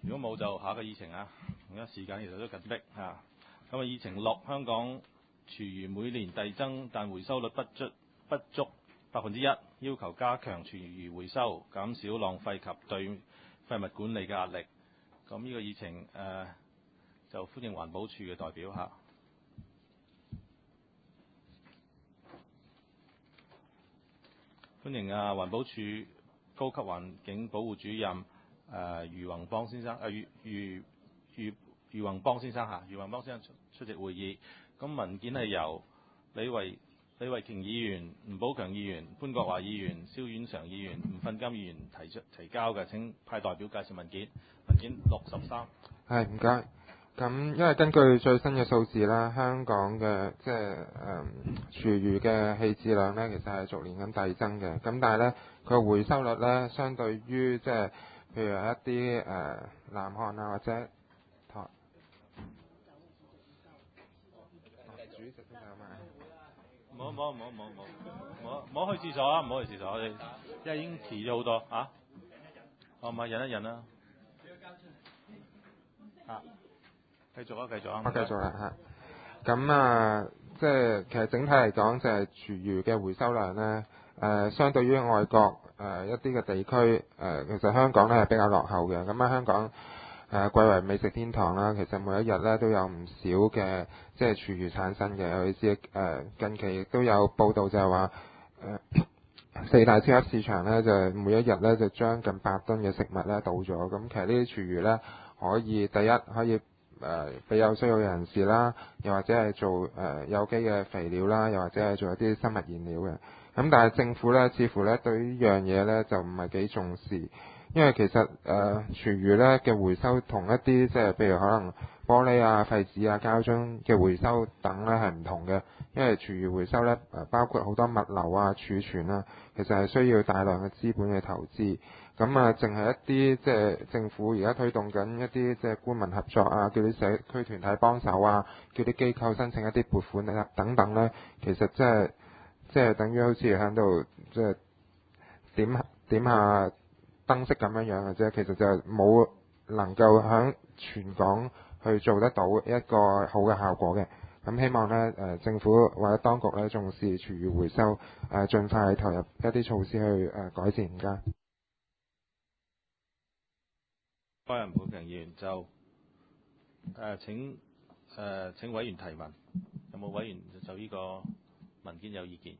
如果冇就下一個議程啊，而家時間其實都緊迫啊。咁啊，議程6，香港廚餘每年遞增，但回收率不足1%，要求加強廚餘回收，減少浪費及對廢物管理嘅壓力。咁呢個議程就歡迎環保署嘅代表嚇。歡迎環保署高級環境保護主任余宏邦先生，余宏邦先生出席會議。咁文件係由李慧瓊議員、吳寶強議員、潘國華議員、蕭婉常議員、吳訓金議員提交嘅。請派代表介紹文件。文件63。 係，唔該。咁因為根據最新嘅數字啦，香港嘅廚餘嘅棄置量呢，其實係逐年咁遞增嘅。咁但係呢，佢回收率呢，相對於譬如一啲南韓啊或者主席都有埋。 唔好去廁所啊！唔好去廁所，因為已經遲咗好多嚇。好嘛，忍一忍啦。繼續啊！ 我繼續啦嚇。咁其實整體嚟講，就係廚餘嘅回收量呢，相對於外國一啲嘅地區，其實香港呢係比較落後嘅。咁香港貴為美食天堂啦，其實每一日呢都有唔少嘅廚餘產生嘅。我哋知近期亦都有報道就係話4大超級市場呢，就每一日呢就將近8噸嘅食物呢倒咗。咁其實呢啲廚餘呢，第一可以俾有需要嘅人士啦，又或者係做有機嘅肥料啦，又或者係做一啲生物燃料嘅。咁但係政府呢，似乎呢對呢樣嘢呢就唔係幾重視，因為其實廚餘呢嘅回收同一啲譬如可能玻璃啊、廢紙啊、膠樽嘅回收等呢係唔同嘅，因為廚餘回收呢包括好多物流啊、儲存啊，其實係需要大量嘅資本嘅投資。咁淨係一啲政府而家推動緊一啲官民合作啊，叫啲社區團體幫手啊，叫啲機構申請一啲撥款啊等等呢，其實即係等於好似喺度點下燈飾咁樣嘅啫，其實就冇能夠喺全港去做得到一個好嘅效果嘅。咁希望呢政府或者當局呢重視廚餘回收，盡快投入一啲措施去改善而家。 多謝寶強議員，就請委員提問。有冇委員就呢個文件有意見？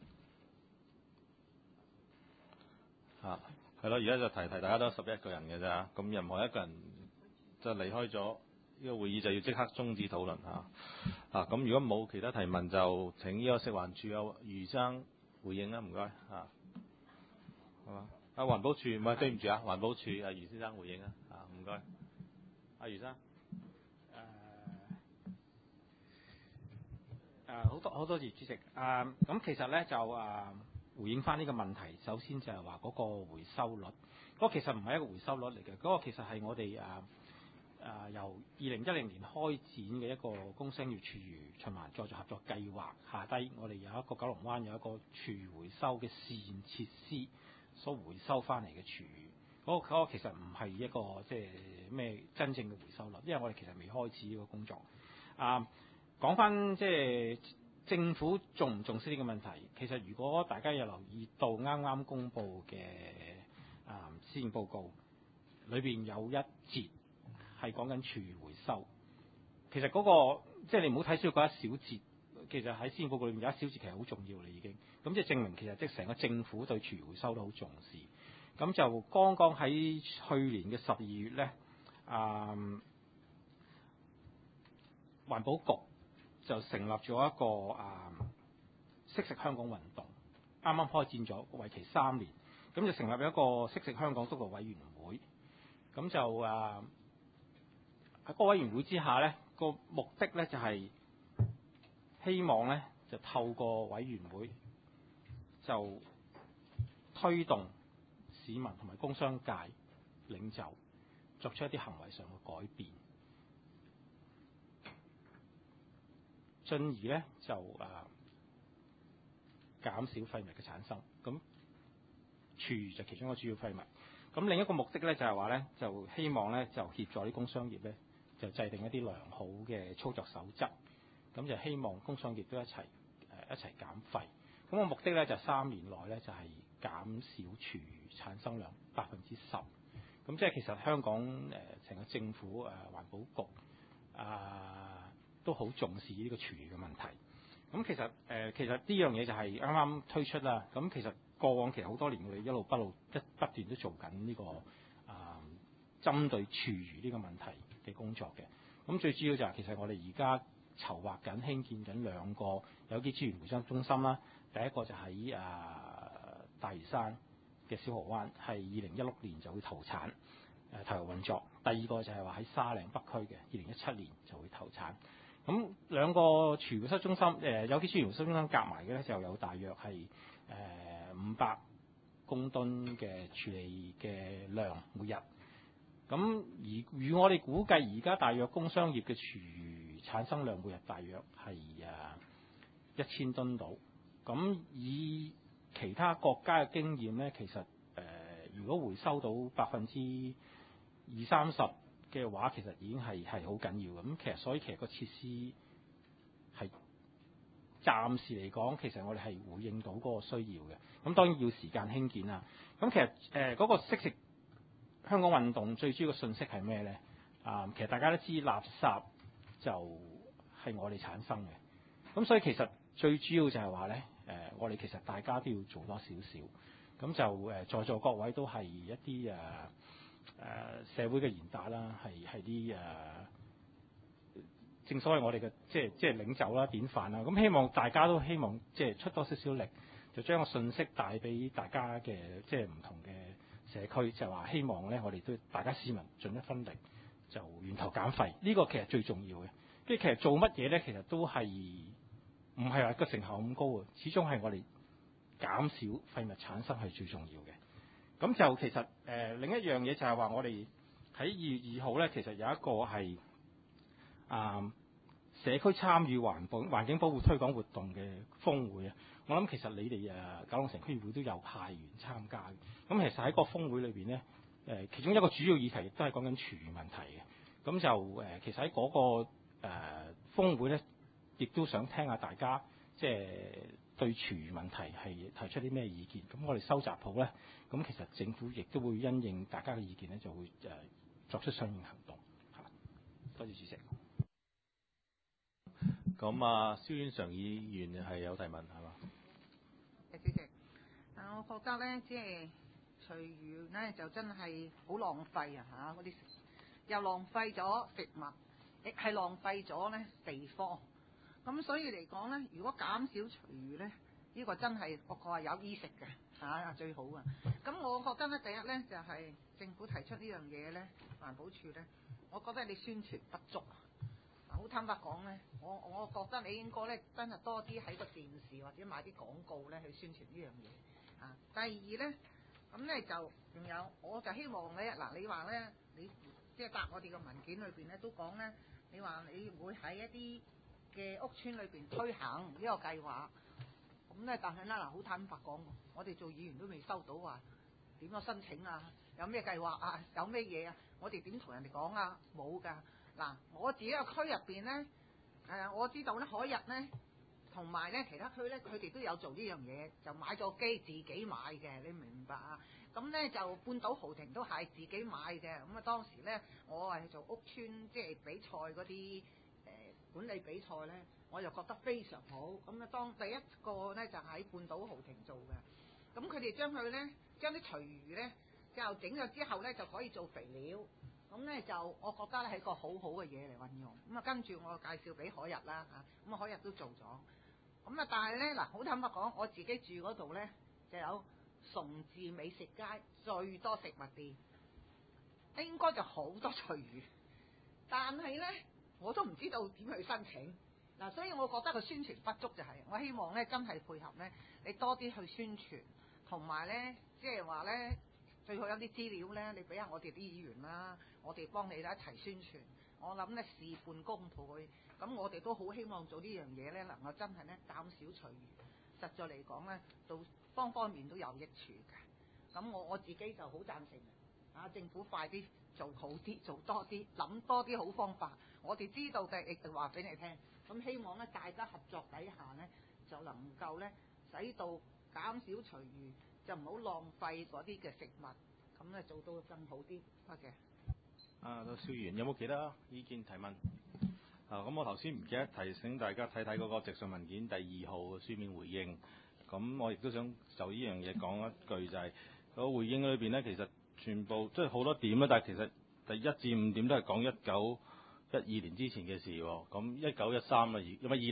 係咯，而家就提大家都11個人嘅咋，咁任何一個人就離開咗呢個會議，就要即刻終止討論嚇。咁如果冇其他提問，就請呢個食環署有余生回應啦，唔該嚇。好嘛？環保署唔係，對唔住啊，環保署余先生回應啊，唔該。余生。 好多謝主席。咁其實咧就回應翻呢個問題，首先就係話嗰個回收率，嗰個其實唔係一個回收率嚟嘅，嗰個其實係我哋由2010年開展嘅一個工商業廚餘循環再造合作計劃下低，我哋有一個九龍灣有一個廚餘回收嘅試驗設施，所回收翻嚟嘅廚餘，嗰個其實唔係一個咩真正嘅回收率，因為我哋其實未開始呢個工作。講翻政府重唔重視呢個問題？其實如果大家有留意到啱啱公布嘅施政報告裏邊有一節係講緊廚餘回收，其實嗰個你唔好睇少嗰一小節，其實喺施政報告裏面有一小節其實好重要啦已經。咁證明其實成個政府對廚餘回收都好重視。咁就剛剛喺去年嘅12月呢，環保局就成立咗一個惜食香港運動，啱啱開展咗，為期3年。咁就成立一個惜食香港督導委員會。咁就喺個委員會之下呢，個目的呢就係希望呢就透過委員會就推動市民同埋工商界領袖作出一啲行為上嘅改變。進而咧就減少廢物嘅產生，咁廚餘就其中一個主要廢物。 咁另一個目的咧就係話咧，就希望咧就協助啲工商業咧，就制定一啲良好嘅操作守則。咁就希望工商業都一齊減廢。咁個目的咧就3年內咧就係減少廚餘產生量10%。咁即係其實香港成個政府環保局都好重視呢個廚餘嘅問題。咁其實呢樣嘢就係啱啱推出啦。咁其實過往其實好多年我哋一路不斷都做緊呢個針對廚餘呢個問題嘅工作嘅。咁最主要就係其實我哋而家籌劃緊興建緊2個有機資源回收中心啦。第一個就喺大嶼山嘅小蠔灣，係2016年就會投產投入運作。第二個就係話喺沙嶺北區嘅2017年就會投產。咁2個廚餘回收中心有機資源回收中心夾埋嘅咧，就有大約係500公噸嘅處理嘅量每日。咁而我哋估計而家大約工商業嘅廚餘產生量每日大約係1000噸度。咁以其他國家嘅經驗咧，其實如果回收到20-30%嘅話，其實已經係好緊要嘅。咁所以其實個設施係暫時嚟講，其實我哋係回應到嗰個需要嘅。咁當然要時間興建啦。咁其實嗰個惜食香港運動最主要嘅訊息係咩咧？其實大家都知垃圾就係我哋產生嘅。咁所以其實最主要就係話咧，我哋其實大家都要做多少少。咁就在座各位都係一啲社會嘅賢達啦，係啲正所謂我哋嘅即係領袖啦、典範啦。咁希望大家都希望即係出多少少力，就將個訊息帶俾大家嘅即係唔同嘅社區，就話希望咧我哋都大家市民盡一分力，就源頭減廢。呢個其實最重要嘅。即係其實做乜嘢咧，其實都係唔係話個成效咁高啊。始終係我哋減少廢物產生係最重要嘅。咁就其實另一樣嘢就係話我哋喺2月2號咧，其實有一個係社區參與環境保護推廣活動嘅峰會啊。我諗其實你哋九龍城區議會都有派員參加嘅。咁其實喺個峰會裏邊咧，其中一個主要議題亦都係講緊廚餘問題嘅。咁就其實喺嗰個峰會咧，亦都想聽下大家即係對廚餘問題係提出啲咩意見。咁我哋收集好咧，咁其實政府亦都會因應大家嘅意見咧，就會作出相應行動。多謝主席。 咁蕭婉常議員係有提問係嘛？ 主席，我覺得咧，即係廚餘咧就真係好浪費啊！嗰啲又浪費咗食物，亦係浪費咗咧地方。咁所以嚟講咧，如果減少廚餘咧，呢個真係我話有衣食嘅最好啊！咁我覺得咧，第一咧就係政府提出呢樣嘢咧，環保署咧，我覺得你宣傳不足。好坦白講咧，我覺得你應該咧真係多啲喺個電視或者買啲廣告咧去宣傳呢樣嘢。第二咧，咁咧就仲有，我就希望咧你話咧，你即係答我哋個文件裏邊咧都講咧，你話你會喺一啲嘅屋邨裏邊推行呢個計劃。咁咧，但係咧好坦白講，我哋做議員都未收到話點樣申請啊，有咩計劃啊，有咩嘢啊，我哋點同人哋講啊？冇㗎。我自己個區入邊咧，我知道咧海逸咧，同埋咧其他區咧，佢哋都有做呢樣嘢，就買咗機自己買嘅，你明唔明白啊？咁咧就半島豪庭都係自己買嘅。咁當時咧，我係做屋邨即係比賽嗰啲管理比賽咧，我就覺得非常好。咁當第一個咧就喺半島豪庭做嘅，咁佢哋將啲廚餘咧就整咗之後咧就可以做肥料。咁咧就我覺得係一個好好嘅嘢嚟運用。咁跟住我介紹俾海逸啦嚇，咁海逸都做咗。咁但係咧好坦白講，我自己住嗰度咧就有崇智美食街最多食物店，應該就好多廚餘。但係咧我都唔知道點去申請。所以我覺得個宣傳不足就係，我希望咧真係配合咧，你多啲去宣傳，同埋咧即係話咧最好有啲資料咧，你俾下我哋啲議員啦，我哋幫你一齊宣傳。我諗咧事半功倍，咁我哋都好希望做呢樣嘢咧，能夠真係咧減少廚餘。實在嚟講咧，到方方面都有益處嘅。咁我自己就好贊成。 政府快啲做好啲，做多啲，諗多啲好方法。我哋知道嘅亦就話俾你聽。咁希望咧大家合作底下咧，就能夠咧使到減少廚餘，就唔好浪費嗰啲嘅食物，咁咧做到更好啲。多謝。 蕭議員有冇其他意見提問？咁我頭先唔記得提醒大家睇睇嗰個直述文件第2號嘅書面回應。咁我亦都想就呢樣嘢講一句，就係個回應裏邊咧，其實全部即係好多點啦，但係其實第1至5點都係講1912年之前嘅事喎。咁1913啦，因為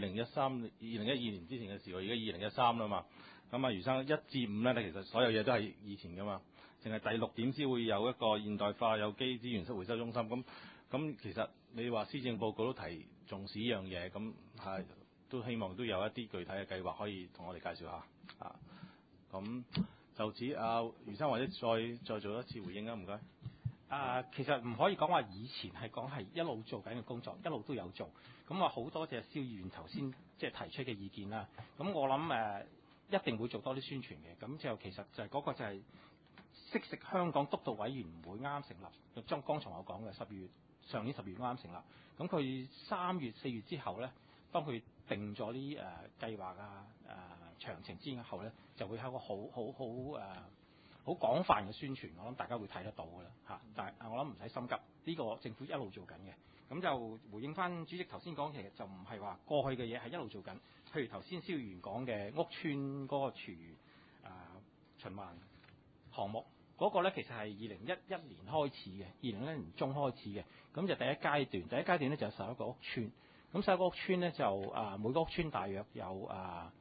2012年之前嘅事喎，而家2013啦嘛。咁啊，余生1至5咧，其實所有嘢都係以前噶嘛，淨係第6點先會有一個現代化有機資源回收中心。咁其實你話施政報告都提重視呢樣嘢，咁係都希望都有一啲具體嘅計劃可以同我哋介紹下。咁就此余生或者再做一次回應啊，唔該。 其實唔可以講話以前係講係一路做緊嘅工作，一路都有做。咁好多謝蕭議員頭先即係提出嘅意見啦。咁我諗一定會做多啲宣傳嘅。咁就其實就係嗰個就係惜食香港督導委員會啱啱成立，將剛才我講嘅上年10月啱啱成立。咁佢3月4月之後咧，當佢定咗啲計劃詳情之後咧，就會有一個好廣泛嘅宣傳，我諗大家會睇得到㗎啦嚇。但係我諗唔使心急，呢個政府一路做緊嘅。咁就回應翻主席頭先講，其實就唔係話過去嘅嘢係一路做緊。譬如頭先蕭議員講嘅屋邨嗰個廚餘循環項目，嗰個咧其實係2011年開始嘅，2011年中開始嘅。咁就第一階段咧就有11個屋邨。咁11個屋邨咧就每個屋邨大約有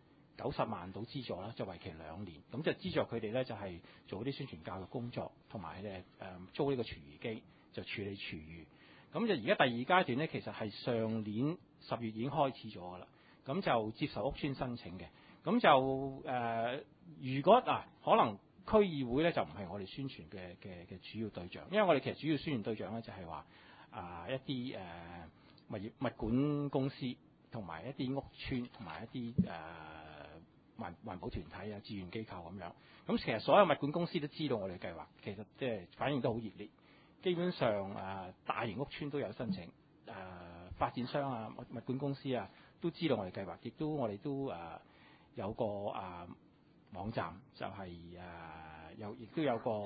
90萬到資助啦，就為期2年。咁就資助佢哋咧就係做啲宣傳教育工作，同埋租呢個廚餘機就處理廚餘。咁就而家第2階段咧，其實係上年10月已經開始咗㗎啦。咁就接受屋邨申請嘅。咁就如果可能區議會咧就唔係我哋宣傳嘅主要對象，因為我哋其實主要宣傳對象咧就係話一啲物管公司同埋一啲屋邨同埋一啲環保團體志願機構咁樣。咁其實所有物管公司都知道我哋計劃，其實即係反應都好熱烈。基本上大型屋邨都有申請，發展商物管公司都知道我哋計劃，亦都我哋都有個網站，就係亦都有個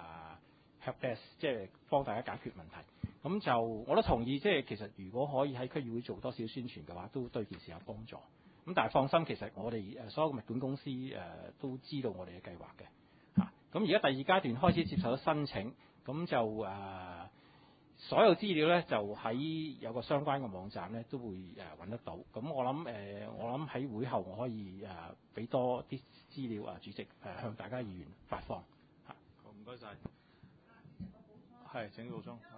help desk，即係幫大家解決問題。咁就我都同意，即係其實如果可以喺區議會做多少宣傳嘅話，都對件事有幫助。咁但係放心，其實我哋所有嘅物管公司都知道我哋嘅計劃嘅嚇。咁而家第2階段開始接受咗申請，咁就所有資料咧就喺有個相關嘅網站咧都會揾得到。咁我諗喺會後我可以俾多啲資料主席向大家議員發放嚇。 好，唔該晒。係請補充。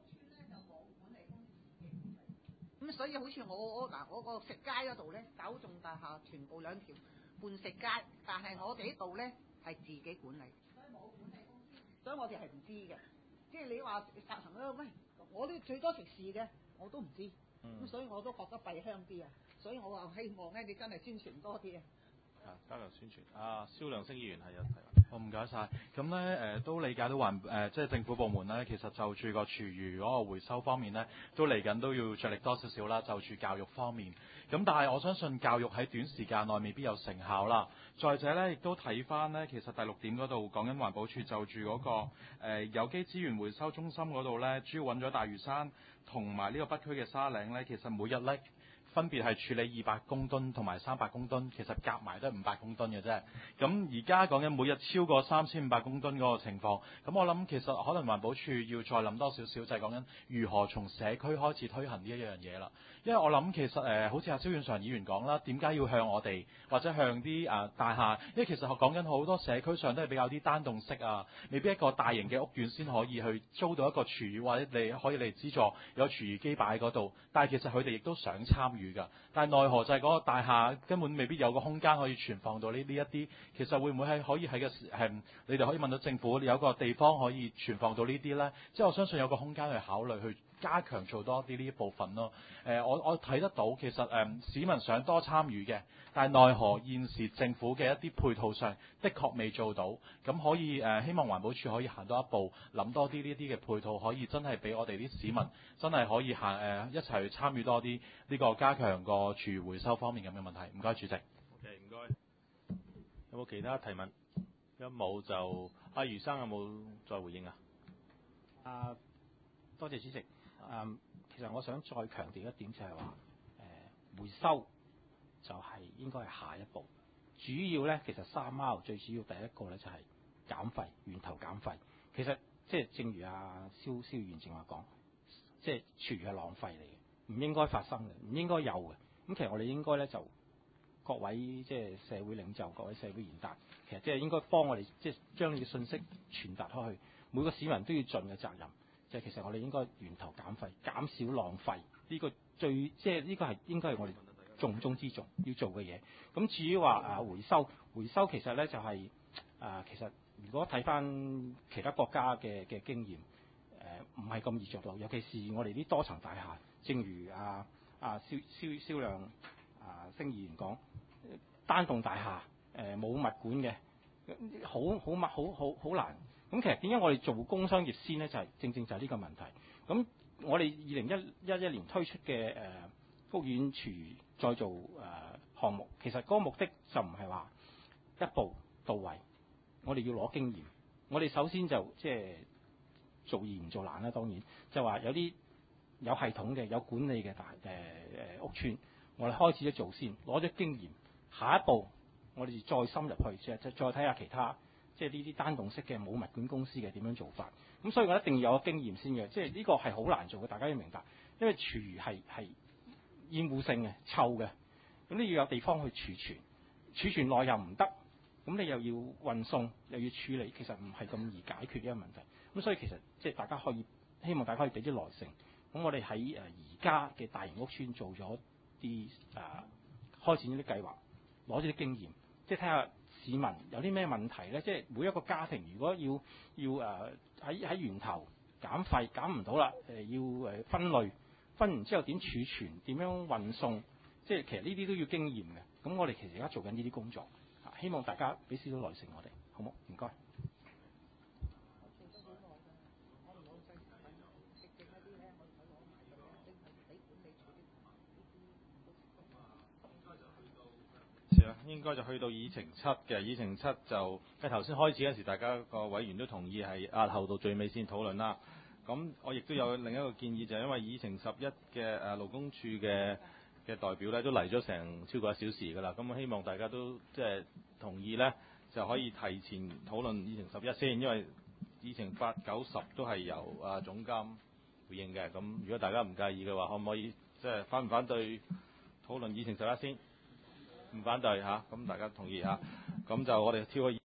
咁所以好似我個食街嗰度咧，9棟大廈全部2條半食街，但係我哋呢度咧係自己管理，所以冇管理公司，所以我哋係唔知嘅。即係你話實行咧，喂，我都最多食肆嘅，我都唔知。咁所以我都覺得閉香啲啊。所以我話希望咧，你真係宣傳多啲啊。 交流宣傳。蕭亮星議員係有提問。 好，唔該晒。咁咧都理解到即係政府部門咧，其實就住個廚餘嗰個回收方面咧，都嚟緊都要着力多少少啦。就住教育方面，咁但係我相信教育喺短時間內未必有成效啦。再者咧，亦都睇翻咧，其實第6點嗰度講緊環保署就住嗰個有機資源回收中心嗰度咧，主要揾咗大嶼山同埋呢個北區嘅沙嶺咧，其實每日咧分別係處理200公噸同埋300公噸，其實夾埋都係500公噸嘅啫。咁而家講緊每日超過3500公噸嗰個情況，咁我諗其實可能環保署要再諗多少少，就係講緊如何從社區開始推行呢一樣嘢啦。因為我諗其實好似蕭遠常議員講啦，點解要向我哋或者向啲大廈？因為其實講緊好多社區上都係比較啲單棟式未必一個大型嘅屋苑先可以去租到一個廚餘，或者你可以嚟資助有廚餘機擺喺嗰度。但係其實佢哋亦都想參與㗎，但係奈何就係嗰個大廈根本未必有個空間可以存放到呢一啲。其實會唔會係可以你哋可以問到政府有個地方可以存放到呢啲呢？即係我相信有個空間去考慮去加強做多啲呢一部分咯。我睇得到其實市民想多參與嘅，但係奈何現時政府嘅一啲配套上的確未做到，咁可以希望環保署可以行多一步，諗多啲呢啲嘅配套，可以真係俾我哋啲市民真係可以一齊去參與多啲呢個加強個廚餘回收方面咁嘅問題。唔該，主席。 OK， 唔該。有冇其他提問？有冇就阿余生有冇再回應啊？ 多謝主席。其實我想再強調一點就係話，回收就係應該係下一步。主要咧，其實3R最主要第一個咧就係減廢，源頭減廢。其實即係正如蕭議員正話講，即係廚餘係浪費嚟嘅，唔應該發生嘅，唔應該有嘅。咁其實我哋應該咧就各位即係社會領袖、各位社會賢達，其實即係應該幫我哋即係將呢個信息傳達開去，每個市民都要盡嘅責任。即係其實我哋應該源頭減廢，減少浪費，呢個即係呢個係應該係我哋重中之重要做嘅嘢。咁至於話回收其實咧就係其實如果睇翻其他國家嘅經驗，唔係咁易做到，尤其是我哋啲多層大廈，正如蕭亮星議員講，單棟大廈冇物管嘅，好難。咁其實點解我哋做工商業先呢？就係正正就係呢個問題。咁我哋2011年推出嘅屋苑廚餘再造項目，其實嗰個目的就唔係話一步到位，我哋要攞經驗。我哋首先就即係做易唔做難啦，當然就話有啲有系統嘅、有管理嘅屋邨，我哋開始咗做先，攞咗經驗。下一步我哋再深入去，再睇下其他。即係呢啲單棟式嘅冇物管公司嘅點樣做法，咁所以我一定要有經驗先嘅，即係呢個係好難做嘅，大家要明白，因為廚餘係厭惡性嘅、臭嘅，咁你要有地方去儲存耐又唔得，咁你又要運送又要處理，其實唔係咁易解決呢個問題。咁所以其實即係大家可以希望大家可以俾啲耐性。咁我哋喺而家嘅大型屋邨做咗啲開展呢啲計劃，攞咗啲經驗，即係睇下市民有啲咩問題咧？即係每一個家庭如果要喺源頭減廢減唔到啦，要分類，分完之後點儲存，點樣運送，即係其實呢啲都要經驗嘅。咁我哋其實而家做緊呢啲工作，希望大家俾少少耐性我哋，好冇？唔該。 應該就去到議程7嘅，議程7就喺頭先開始嗰時，大家個委員都同意係押後到最尾先討論啦。咁我亦都有另一個建議，就係因為議程11嘅勞工處嘅代表咧都嚟咗成超過1小時㗎啦。咁我希望大家都即係同意咧，就可以提前討論議程11先，因為議程8、9、10都係由總監回應嘅。咁如果大家唔介意嘅話，可唔可以即係反唔反對討論議程11先？唔反對嚇，咁大家同意嚇，咁就我哋跳去。